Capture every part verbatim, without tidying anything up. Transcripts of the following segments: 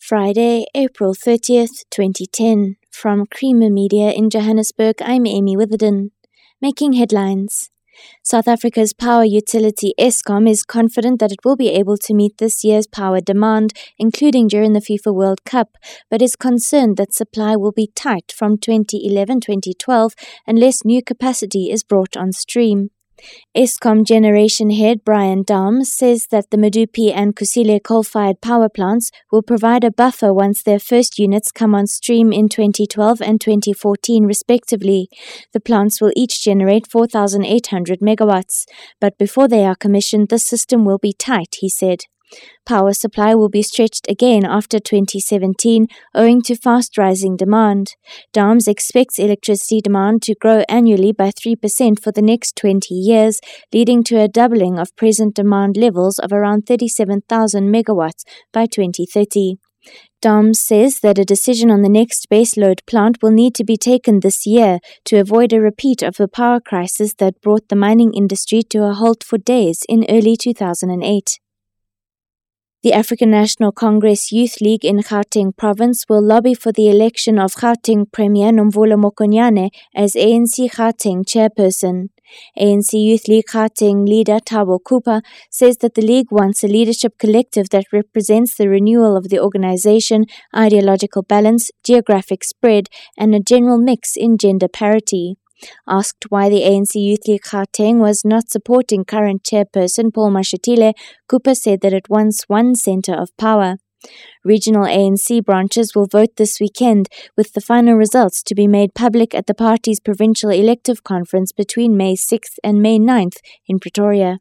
Friday, April thirtieth, twenty ten. From Creamer Media in Johannesburg, I'm Amy Witherden. Making headlines. South Africa's power utility Eskom is confident that it will be able to meet this year's power demand, including during the FIFA World Cup, but is concerned that supply will be tight from twenty eleven to twenty twelve unless new capacity is brought on stream. Eskom Generation Head Brian Daum says that the Medupi and Kusile coal-fired power plants will provide a buffer once their first units come on stream in twenty twelve and twenty fourteen respectively. The plants will each generate four thousand eight hundred megawatts, but before they are commissioned, the system will be tight, he said. Power supply will be stretched again after twenty seventeen, owing to fast-rising demand. Daums expects electricity demand to grow annually by three percent for the next twenty years, leading to a doubling of present demand levels of around thirty-seven thousand megawatts by twenty thirty. Daums says that a decision on the next baseload plant will need to be taken this year to avoid a repeat of the power crisis that brought the mining industry to a halt for days in early two thousand eight. The African National Congress Youth League in Gauteng province will lobby for the election of Gauteng Premier Nomvula Mokonyane as A N C Gauteng chairperson. A N C Youth League Gauteng leader Thabo Cooper says that the league wants a leadership collective that represents the renewal of the organization, ideological balance, geographic spread, and a general mix in gender parity. Asked why the A N C Youth League Gauteng was not supporting current chairperson Paul Mashatile, Cooper said that it wants one center of power. Regional A N C branches will vote this weekend, with the final results to be made public at the party's provincial elective conference between May sixth and May ninth in Pretoria.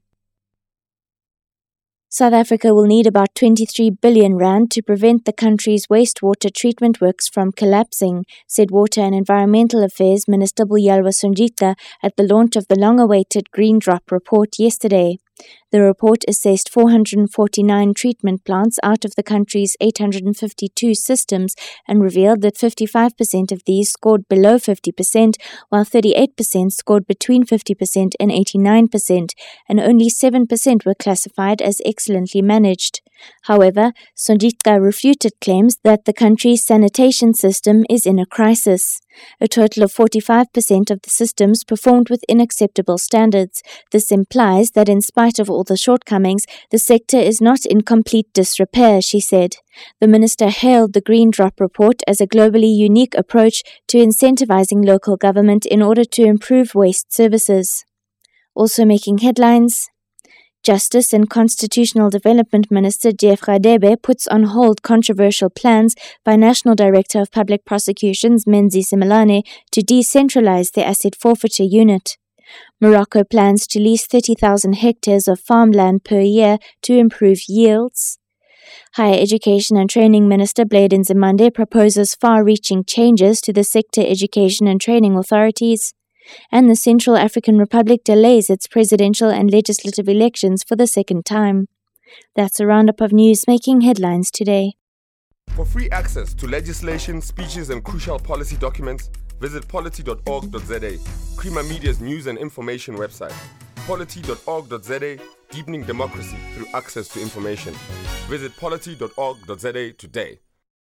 South Africa will need about twenty-three billion rand to prevent the country's wastewater treatment works from collapsing, said Water and Environmental Affairs Minister Buyelwa Sonjita at the launch of the long-awaited Green Drop report yesterday. The report assessed four hundred forty-nine treatment plants out of the country's eight hundred fifty-two systems and revealed that fifty-five percent of these scored below fifty percent, while thirty-eight percent scored between fifty percent and eighty-nine percent, and only seven percent were classified as excellently managed. However, Sonjita refuted claims that the country's sanitation system is in a crisis. A total of forty-five percent of the systems performed within acceptable standards. This implies that in spite of all the shortcomings, the sector is not in complete disrepair, she said. The minister hailed the Green Drop report as a globally unique approach to incentivizing local government in order to improve waste services. Also making headlines, Justice and Constitutional Development Minister Jeff Radebe puts on hold controversial plans by National Director of Public Prosecutions Menzi Simelane to decentralize the asset forfeiture unit. Morocco plans to lease thirty thousand hectares of farmland per year to improve yields. Higher Education and Training Minister Blade Nzimande proposes far-reaching changes to the sector education and training authorities. And the Central African Republic delays its presidential and legislative elections for the second time. That's a roundup of news making headlines today. For free access to legislation, speeches, and crucial policy documents, visit polity dot org dot za, Creamer Media's news and information website. polity dot org dot za, deepening democracy through access to information. Visit polity dot org dot za today.